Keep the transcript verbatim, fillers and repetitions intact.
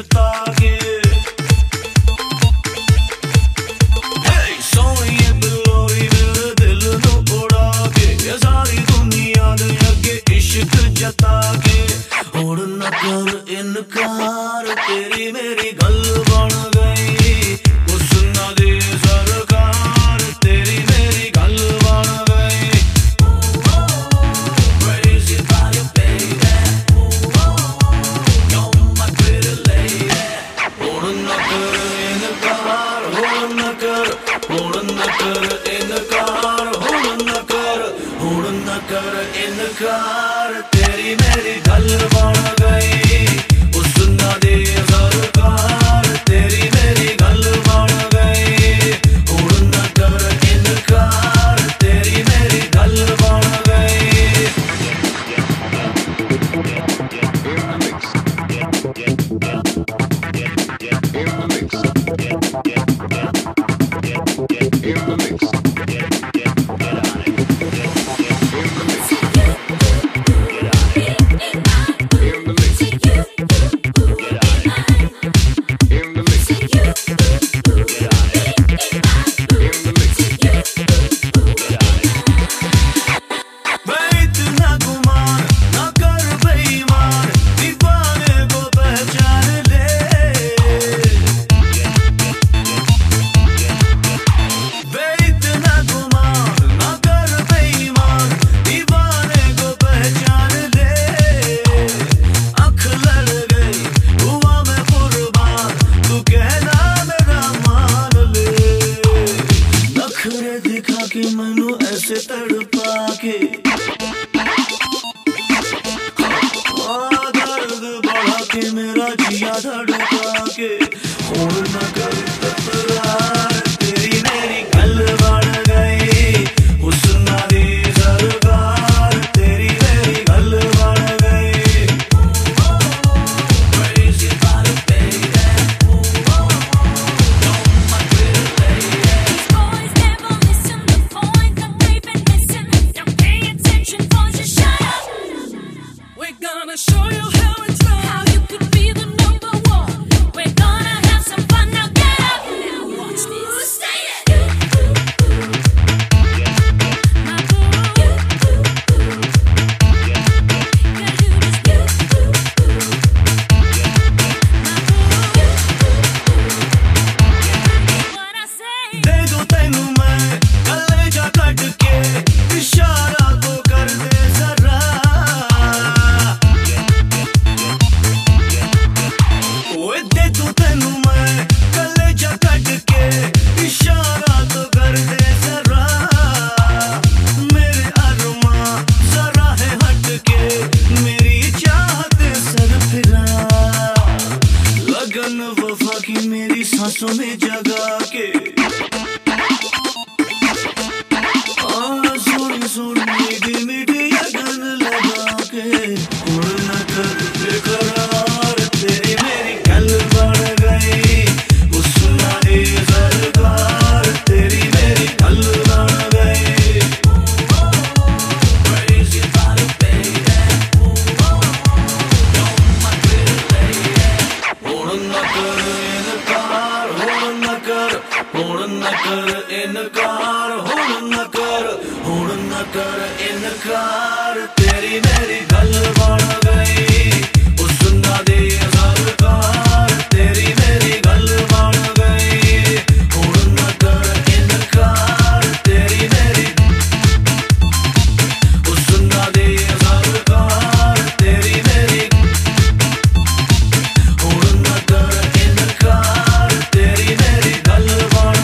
जता के सोइए बिलोई मेरे दिल नू उड़ा के सारी दुनिया दे अगे इश्क जता के हुण ना कर इनकार तेरी मेरी गल बन गई हुस्न दी सरकार तेरी मेरी गल बन गई crazy about you baby you're my pretty lady हुण ना कर इनकार हुण ना कर हुण ना कर इनकार हुण ना कर हुण ना कर इनकार तेरी मेरी गल बन गई हुस्न दी सरकार तेरी मेरी गल बन गई हुण ना कर इनकार तेरी मेरी गल बन गई कि मैनू ऐसे तड़पा के दर्द बढ़ा के मेरा जिया धड़का के हुण ना कर तकरार तेरी मेरी गल बन गई हुस्न दी सरकार तेरी मेरी गल बन गई crazy about you baby you're my pretty lady These boys never listen the point that they've been missing. Don't pay attention, boys, just shut up. We're gonna show you how it's done. How you could be the number one. We're gonna have some fun. Now get up. Now watch this. Stay it. My boo. Girl, you just my boo. What I say. दे दो तेनू मैं कलेजा cut के इशारा तो कर दे जरा ओए दे दो तेनू मैं कलेजा कट के इशारा तो कर दे जरा मेरे अरमा जरा है हट के मेरी चाहत सर फिरा लगन वफा की मेरी सांसों में जगा के सोनी सोनी मीठी मीठी लगन लगा के हुण ना कर बेकरार तेरी मेरी गल बन गई हुस्न दी सरकार तेरी मेरी गल बन गई crazy about you baby you're my pretty lady हुण ना कर इनकार हुण ना कर हुण ना कर इनकार हुण ना कर हुण ना कर इनकार तेरी मेरी गल बन गई हुस्न दी सरकार तेरी मेरी गल बन गई हुण ना कर इनकार तेरी मेरी हुस्न दी सरकार तेरी मेरी हुण ना कर इनकार तेरी मेरी गल बन